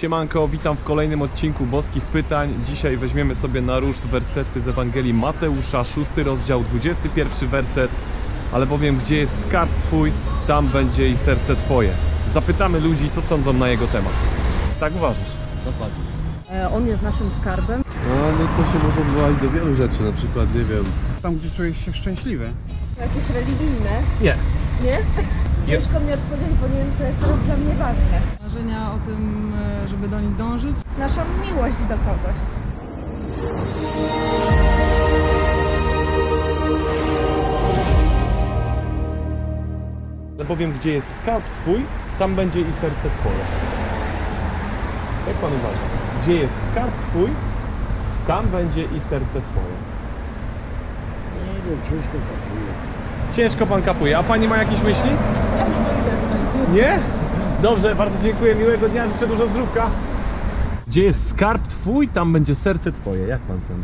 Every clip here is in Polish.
Siemanko, witam w kolejnym odcinku Boskich Pytań. Dzisiaj weźmiemy sobie na ruszt wersety z Ewangelii Mateusza, 6 rozdział, 21 werset. Ale powiem, gdzie jest skarb Twój, tam będzie i serce Twoje. Zapytamy ludzi, co sądzą na jego temat. Tak uważasz? Dokładnie. On jest naszym skarbem. No to się może odwołać do wielu rzeczy, na przykład, nie wiem. Tam, gdzie czujesz się szczęśliwy. Jakieś religijne? Nie. Nie? Ciężko mi odpowiedzieć, bo nie wiem, co jest teraz dla mnie ważne. Marzenia o tym, żeby do nich dążyć. Nasza miłość do kogoś. Ale powiem, gdzie jest skarb Twój, tam będzie i serce Twoje. Jak Pan uważa? Gdzie jest skarb Twój, tam będzie i serce Twoje. Nie wiem, ciężko kapuje. Ciężko Pan kapuje. A Pani ma jakieś myśli? Nie? Dobrze, bardzo dziękuję, miłego dnia, życzę dużo zdrówka. Gdzie jest skarb Twój, tam będzie serce Twoje. Jak Pan sądzi?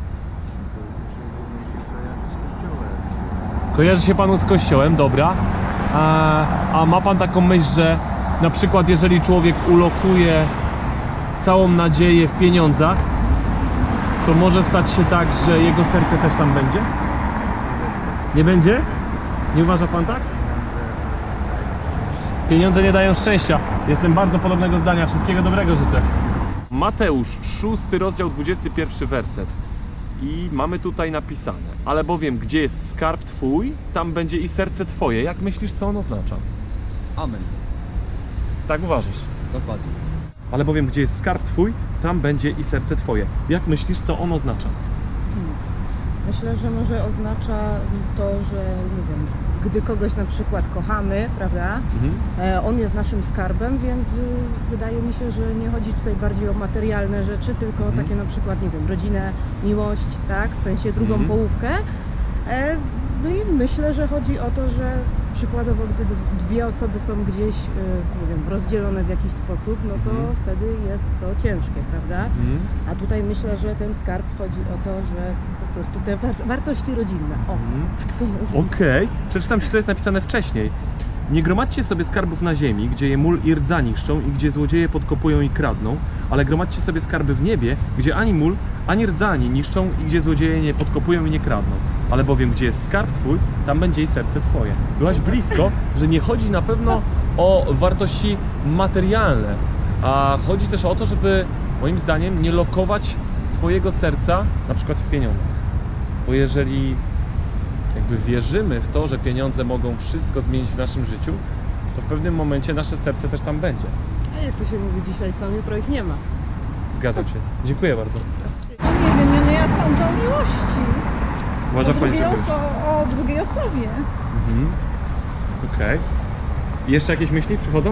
Kojarzy się Panu z Kościołem, dobra. A ma Pan taką myśl, że na przykład jeżeli człowiek ulokuje całą nadzieję w pieniądzach, to może stać się tak, że jego serce też tam będzie? Nie będzie? Nie uważa Pan tak? Pieniądze nie dają szczęścia. Jestem bardzo podobnego zdania. Wszystkiego dobrego życzę. Mateusz, 6 rozdział, 21 werset. I mamy tutaj napisane: ale bowiem, gdzie jest skarb Twój, tam będzie i serce Twoje. Jak myślisz, co on oznacza? Amen. Tak uważasz? Dokładnie. Ale bowiem, gdzie jest skarb Twój, tam będzie i serce Twoje. Jak myślisz, co on oznacza? Myślę, że może oznacza to, że nie wiem, gdy kogoś na przykład kochamy, prawda? On jest naszym skarbem, więc wydaje mi się, że nie chodzi tutaj bardziej o materialne rzeczy, tylko o takie na przykład, nie wiem, rodzinę, miłość, tak? W sensie drugą połówkę. No i myślę, że chodzi o to, że przykładowo, gdy dwie osoby są gdzieś, nie wiem, rozdzielone w jakiś sposób, no to wtedy jest to ciężkie, prawda? A tutaj myślę, że ten skarb chodzi o to, że po prostu te wartości rodzinne. O, tak to nazwijmy. Okej. Przeczytam Ci, co jest napisane wcześniej. Nie gromadźcie sobie skarbów na ziemi, gdzie je mól i rdza niszczą i gdzie złodzieje podkopują i kradną, ale gromadźcie sobie skarby w niebie, gdzie ani mól, ani rdza nie niszczą i gdzie złodzieje nie podkopują i nie kradną. Ale bowiem, gdzie jest skarb Twój, tam będzie i serce Twoje. Byłaś blisko, że nie chodzi na pewno o wartości materialne, a chodzi też o to, żeby, moim zdaniem, nie lokować swojego serca na przykład w pieniądzach. Bo jeżeli jakby wierzymy w to, że pieniądze mogą wszystko zmienić w naszym życiu, to w pewnym momencie nasze serce też tam będzie. A jak to się mówi dzisiaj, sam jutro ich nie ma. Zgadzam się. Dziękuję bardzo. No nie wiem, no ja sądzę o miłości. Uważa Pani, że O drugiej osobie. Okej. Jeszcze jakieś myśli przychodzą?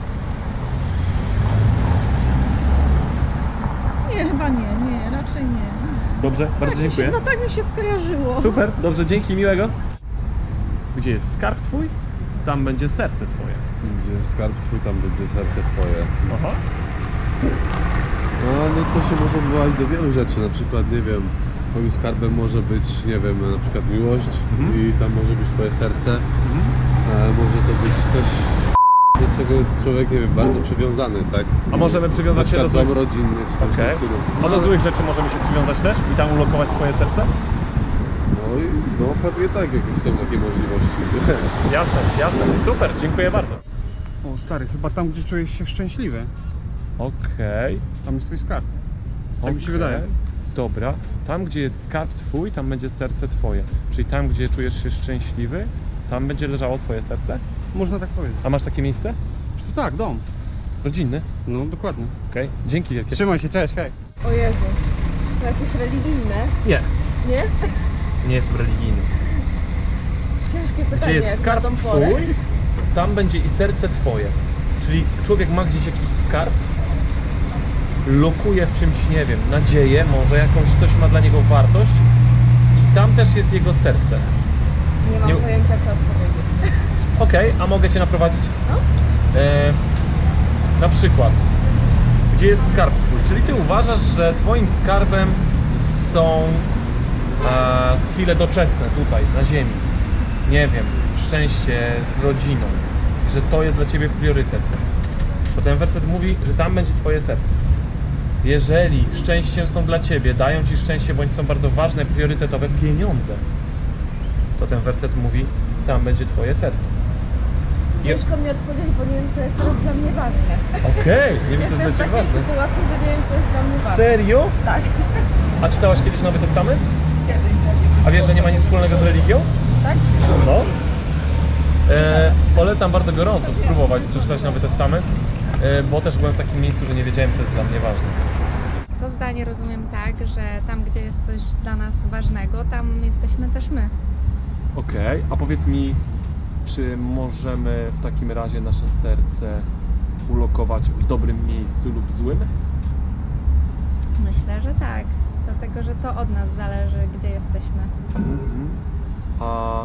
Nie, chyba nie, raczej nie. Dobrze, bardzo dziękuję. No tak mi się skojarzyło. Super, dobrze, dzięki, miłego. Gdzie jest skarb Twój, tam będzie serce Twoje. Gdzie jest skarb Twój, tam będzie serce Twoje. Aha. No to się może odwołać do wielu rzeczy, na przykład, nie wiem, Twoim skarbem może być, nie wiem, na przykład miłość i tam może być Twoje serce. Może to być coś, do czego jest człowiek, nie wiem, bardzo przywiązany, tak? A możemy przywiązać się do złych... dom rodzinny, czy coś Okej. takiego. A do złych rzeczy możemy się przywiązać też i tam ulokować swoje serce? No pewnie tak, jakieś są takie możliwości. Jasne, jasne. Super, dziękuję bardzo. O stary, chyba tam, gdzie czujesz się szczęśliwy. Okej. Tam jest twój skarb. Tak mi się wydaje. Dobra. Tam, gdzie jest skarb Twój, tam będzie serce Twoje. Czyli tam, gdzie czujesz się szczęśliwy, tam będzie leżało Twoje serce? Można tak powiedzieć. A masz takie miejsce? To tak, dom. Rodzinny? No dokładnie. Okej. Dzięki wielkie. Trzymaj się, cześć, hej. O Jezus, to jakieś religijne? Nie, Nie? nie jestem religijny. Ciężkie pytanie. Gdzie jest jak skarb na tą porę. Twój, tam będzie i serce Twoje. Czyli człowiek ma gdzieś jakiś skarb, lokuje w czymś, nie wiem, nadzieję, może jakąś, coś ma dla niego wartość i tam też jest jego serce. Nie mam Nie- pojęcia, co odpowiedzieć. Okej, a mogę Cię naprowadzić? No. Na przykład, gdzie jest skarb Twój? Czyli Ty uważasz, że Twoim skarbem są chwile doczesne tutaj, na ziemi. Nie wiem, szczęście z rodziną. Że to jest dla Ciebie priorytet. Bo ten werset mówi, że tam będzie twoje serce. Jeżeli szczęściem są dla ciebie, dają ci szczęście, bądź są bardzo ważne, priorytetowe pieniądze, to ten werset mówi, tam będzie twoje serce. Ciężko mi odpowiedzieć, bo nie wiem, co jest teraz dla mnie ważne. Okej, nie wiem, co jest dla Jestem w ciebie takiej ważne. sytuacji, że nie wiem, co jest dla mnie ważne. Serio? Tak. A czytałaś kiedyś Nowy Testament? A wiesz, że nie ma nic wspólnego z religią? Tak? No. Polecam bardzo gorąco spróbować przeczytać Nowy Testament, bo też byłem w takim miejscu, że nie wiedziałem, co jest dla mnie ważne. To zdanie rozumiem tak, że tam, gdzie jest coś dla nas ważnego, tam jesteśmy też my. Okej, a powiedz mi, czy możemy w takim razie nasze serce ulokować w dobrym miejscu lub złym? Myślę, że tak. Dlatego, że to od nas zależy, gdzie jesteśmy. A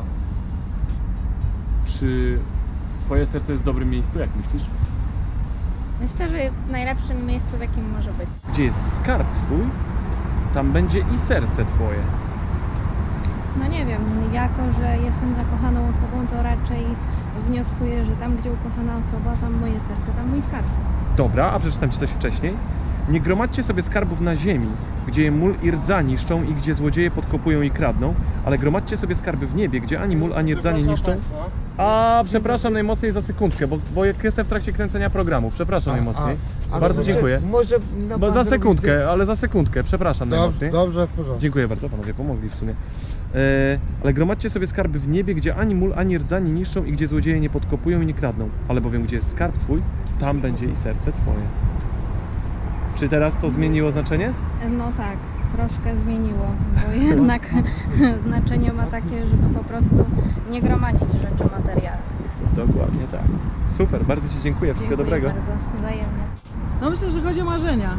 czy twoje serce jest w dobrym miejscu, jak myślisz? Myślę, że jest w najlepszym miejscu, w jakim może być. Gdzie jest skarb twój, tam będzie i serce twoje. No nie wiem, jako że jestem zakochaną osobą, to raczej wnioskuję, że tam, gdzie ukochana osoba, tam moje serce, tam mój skarb. Dobra, a przeczytam ci coś wcześniej. Nie gromadźcie sobie skarbów na ziemi, gdzie je mól i rdza niszczą i gdzie złodzieje podkopują i kradną, ale gromadźcie sobie skarby w niebie, gdzie ani mól, ani rdza nie niszczą. A, przepraszam najmocniej za sekundkę, bo jak jestem w trakcie kręcenia programu, przepraszam najmocniej. Bardzo dziękuję. Może Bo za sekundkę, ale za sekundkę, przepraszam najmocniej. Dobrze, w porządku. Dziękuję bardzo, panowie, pomogli w sumie. Ale gromadźcie sobie skarby w niebie, gdzie ani mól, ani rdza nie niszczą i gdzie złodzieje nie podkopują i nie kradną. Ale bowiem, gdzie jest skarb twój, tam będzie i serce twoje. Czy teraz to zmieniło znaczenie? No tak, troszkę zmieniło, bo jednak znaczenie ma takie, żeby po prostu nie gromadzić rzeczy materialnych. Dokładnie tak. Super, bardzo ci dziękuję, wszystkiego Dziękuję dobrego. bardzo, wzajemnie. No myślę, że chodzi o marzenia.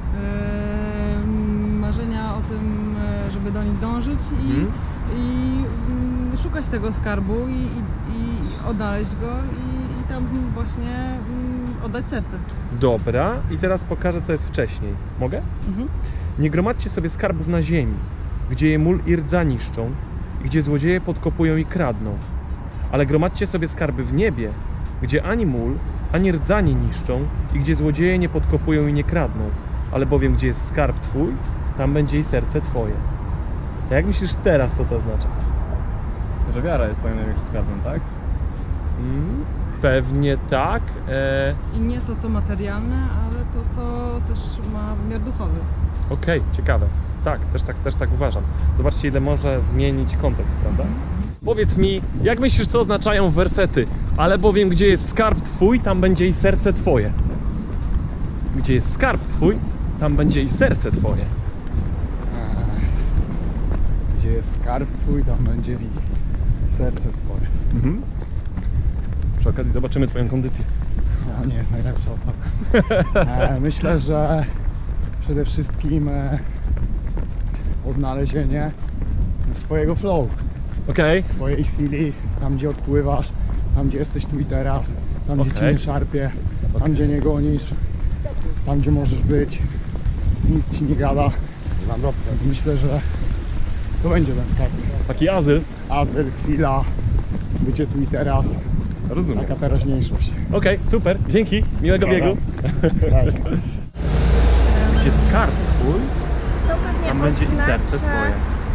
Marzenia o tym, żeby do nich dążyć i szukać tego skarbu i odnaleźć go i tam właśnie oddać serce. Dobra, i teraz pokażę, co jest wcześniej. Mogę? Nie gromadźcie sobie skarbów na ziemi, gdzie je mól i rdza niszczą i gdzie złodzieje podkopują i kradną. Ale gromadźcie sobie skarby w niebie, gdzie ani mól, ani rdza nie niszczą i gdzie złodzieje nie podkopują i nie kradną. Ale bowiem, gdzie jest skarb twój, tam będzie i serce twoje. Jak myślisz teraz, co to oznacza? Że wiara jest twoim największym skarbem, tak? Pewnie tak. I nie to, co materialne, ale to, co też ma wymiar duchowy. Okej, ciekawe. Tak, też tak uważam. Zobaczcie, ile może zmienić kontekst, prawda? Powiedz mi, jak myślisz, co oznaczają wersety? Ale bowiem, gdzie jest skarb twój, tam będzie i serce twoje. Gdzie jest skarb twój, tam będzie i serce twoje. Gdzie jest skarb twój, tam będzie i serce twoje. Przy okazji zobaczymy twoją kondycję. No, nie jest najlepsza ostatnio. Myślę, że przede wszystkim odnalezienie swojego flow, Okej. swojej chwili, tam gdzie odpływasz, tam gdzie jesteś tu i teraz, tam gdzie cię nie szarpie, tam gdzie nie gonisz, tam gdzie możesz być, nikt ci nie gada. Więc myślę, że to będzie ten skarb. Taki azyl. Azyl, chwila, bycie tu i teraz, Rozumiem. taka teraźniejszość. Okej, super, dzięki, miłego Dobra. biegu. Tak. Gdzie skarb twój, To pewnie tam będzie i serce oznacza, twoje.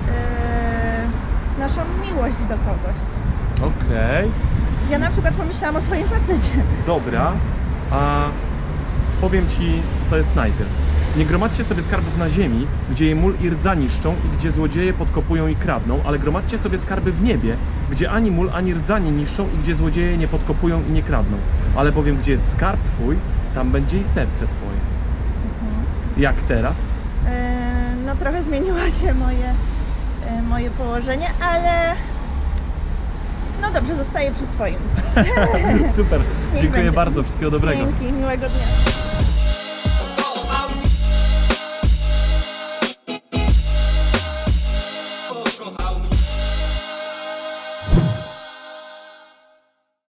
Naszą miłość do kogoś. Okej, Ja na przykład pomyślałam o swoim facecie. dobra. A powiem ci, co jest najpierw. Nie gromadźcie sobie skarbów na ziemi, gdzie je mól i rdza niszczą i gdzie złodzieje podkopują i kradną, ale gromadźcie sobie skarby w niebie, gdzie ani mól, ani rdza nie niszczą i gdzie złodzieje nie podkopują i nie kradną. Ale bowiem, gdzie jest skarb twój, tam będzie i serce twoje. Jak teraz? No trochę zmieniło się moje położenie, ale no dobrze, zostaję przy swoim. Super, Niech dziękuję będzie. bardzo, wszystkiego dobrego. Dzięki, miłego dnia.